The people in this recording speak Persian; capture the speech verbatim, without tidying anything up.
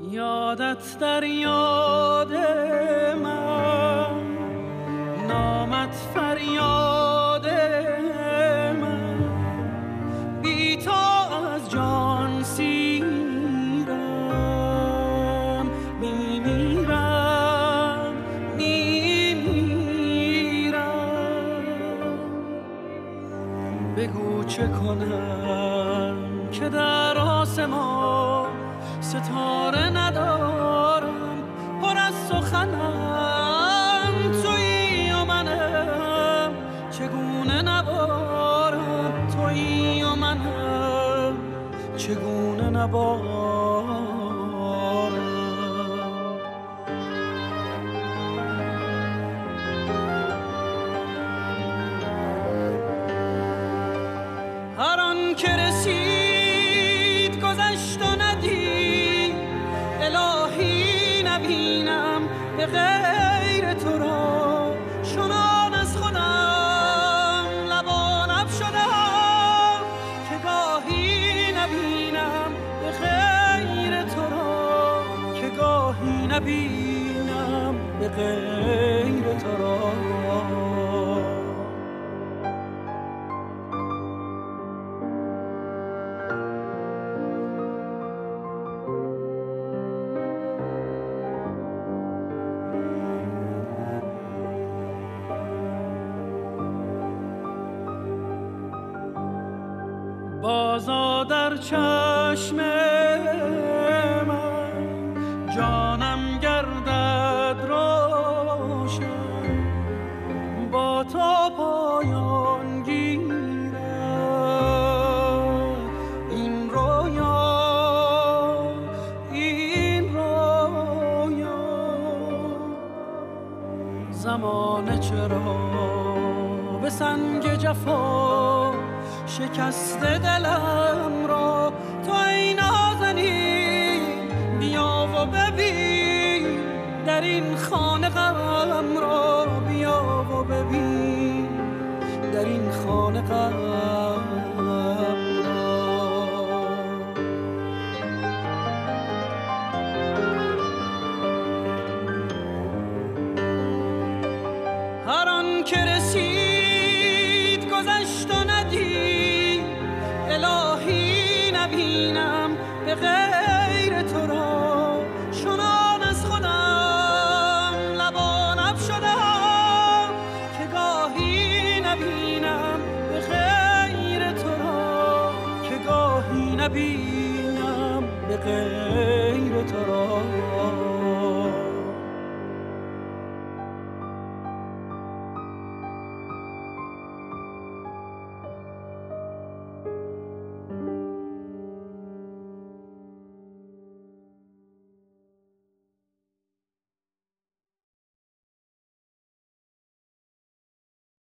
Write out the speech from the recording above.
یادت در یاد من، نامت فریاد من، بی تو از جان سیرم، میمیرم میمیرم. بگو چه کنم که در آسمان ستاره ندارم، پر از سخنم تویی و منم، چگونه نبارم تویی و منم، چگونه نبارم. هر آن که رسید گذشت و ندید، الهی نبینم به غیر تو را، چنان از خودم لبانم شدم که گاهی نبینم به غیر تو را، که گاهی نبینم به غیر تو را. بازا در چشم من جانم گردد روشن، با تو پایان گیرد این رویا، این رویا. زمانه چرا به سنگ جفا شکسته دلم را، تو ای نازنین بیا و ببین در این خانه غم را، بیا و ببین در این خانه غم را. هر آن که رسید گذشت و ندید، الهی نبینم به غیر تو را، چنان از خودم لبانم شدم که گاهی نبینم به غیر تو را، که گاهی نبینم به غیر تو را.